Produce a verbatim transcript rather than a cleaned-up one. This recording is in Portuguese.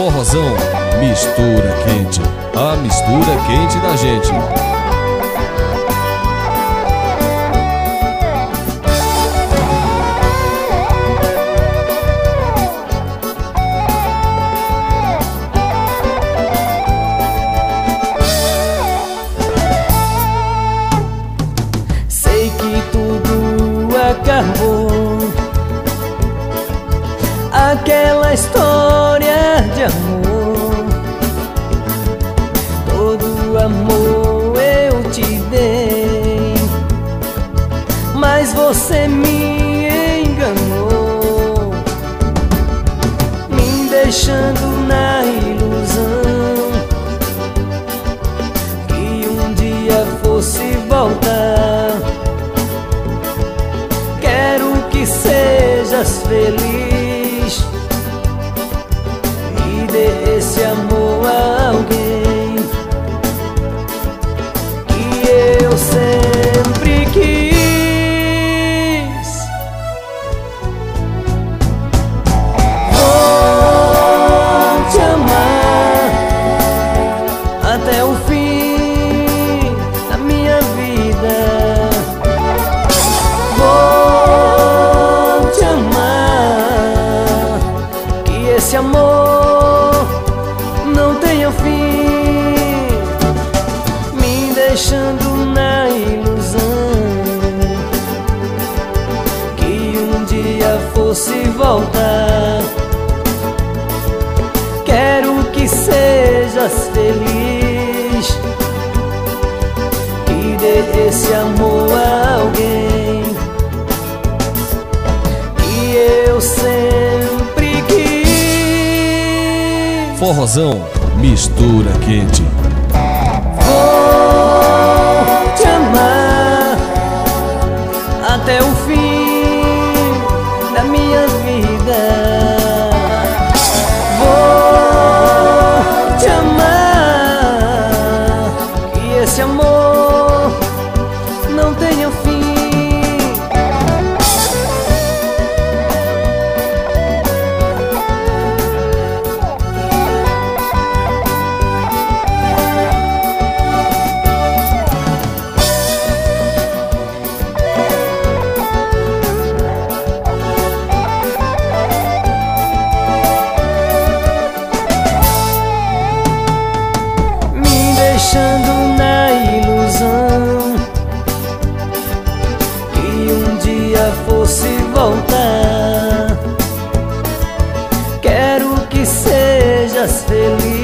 Forrozão, mistura quente, a mistura quente da gente. Sei que tudo acabou, aquela história de amor. Todo amor eu te dei, mas você me enganou, me deixando na ilusão que um dia fosse voltar. Quero que sejas feliz e dê esse amor a alguém que eu sempre quis. Vou te amar até o fim da minha vida. Vou te amar, que esse amor não tenha fim, me deixando na ilusão que um dia fosse voltar. Quero que sejas feliz e dê esse amor a alguém que eu sempre quis. Forrozão, mistura quente. Vou te amar até o fim da minha vida. Vou te amar, que esse amor não tenha fim. Deixando na ilusão que um dia fosse voltar. Quero que sejas feliz